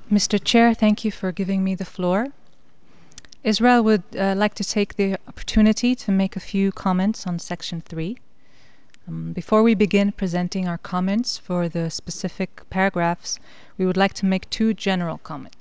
Mr. Chair, thank you for giving me the floor. Israel would like to take the opportunity to make a few comments on Section 3. Before we begin presenting our comments for the specific paragraphs, we would like to make two general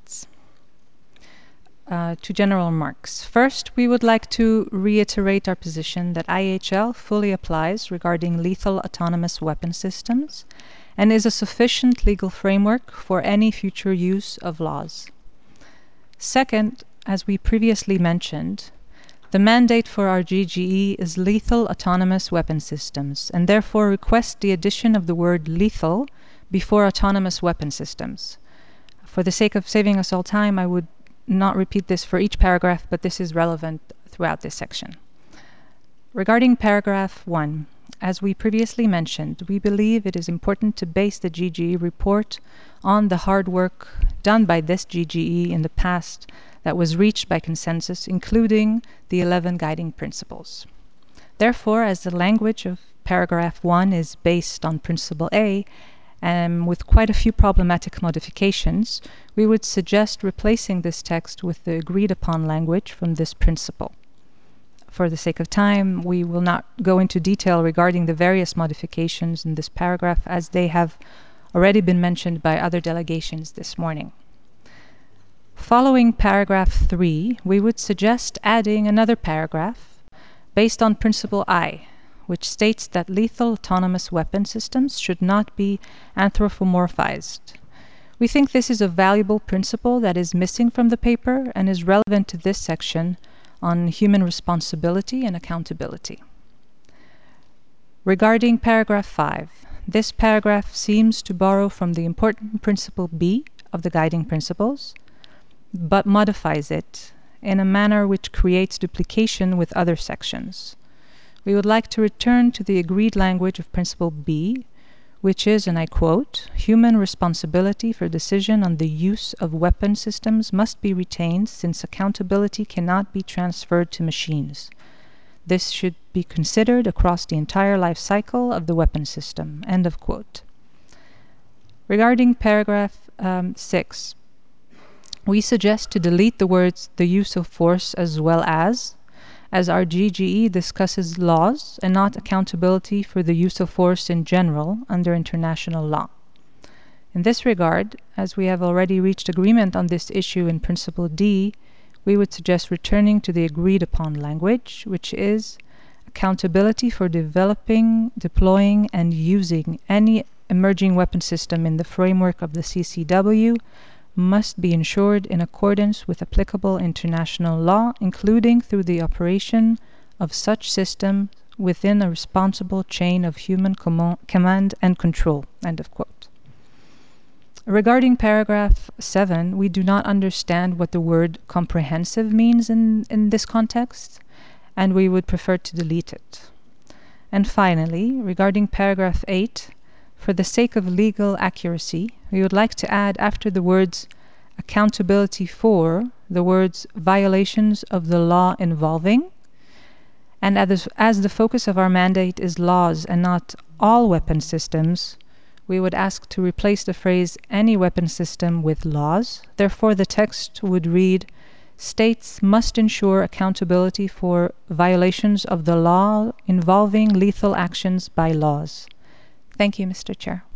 remarks. First, we would like to reiterate our position that IHL fully applies regarding lethal autonomous weapon systems and is a sufficient legal framework for any future use of laws. Second, as we previously mentioned, the mandate for our GGE is lethal autonomous weapon systems, and therefore request the addition of the word lethal before autonomous weapon systems. For the sake of saving us all time, I would not repeat this for each paragraph, but this is relevant throughout this section. Regarding paragraph 1, as we previously mentioned, we believe it is important to base the GGE report on the hard work done by this GGE in the past that was reached by consensus, including the 11 guiding principles. Therefore, as the language of paragraph 1 is based on Principle A, and with quite a few problematic modifications, we would suggest replacing this text with the agreed-upon language from this principle. For the sake of time, we will not go into detail regarding the various modifications in this paragraph, as they have already been mentioned by other delegations this morning. Following paragraph 3, we would suggest adding another paragraph based on Principle I, which states that lethal autonomous weapon systems should not be anthropomorphized. We think this is a valuable principle that is missing from the paper and is relevant to this section on human responsibility and accountability. Regarding paragraph 5, this paragraph seems to borrow from the important Principle B of the guiding principles, but modifies it in a manner which creates duplication with other sections. We would like to return to the agreed language of Principle B, which is, and I quote, "Human responsibility for decision on the use of weapon systems must be retained since accountability cannot be transferred to machines. This should be considered across the entire life cycle of the weapon system." End of quote. Regarding paragraph 6, we suggest to delete the words "the use of force" as our GGE discusses laws and not accountability for the use of force in general under international law. In this regard, as we have already reached agreement on this issue in Principle D, we would suggest returning to the agreed-upon language, which is accountability for developing, deploying, and using any emerging weapon system in the framework of the CCW must be ensured in accordance with applicable international law, including through the operation of such system within a responsible chain of human command and control. End of quote. Regarding paragraph 7, we do not understand what the word comprehensive means in this context, and we would prefer to delete it. And finally, regarding paragraph 8, for the sake of legal accuracy, we would like to add after the words accountability for the words violations of the law involving, and as the focus of our mandate is laws and not all weapon systems, we would ask to replace the phrase any weapon system with laws. Therefore, the text would read, states must ensure accountability for violations of the law involving lethal actions by laws. Thank you, Mr. Chair.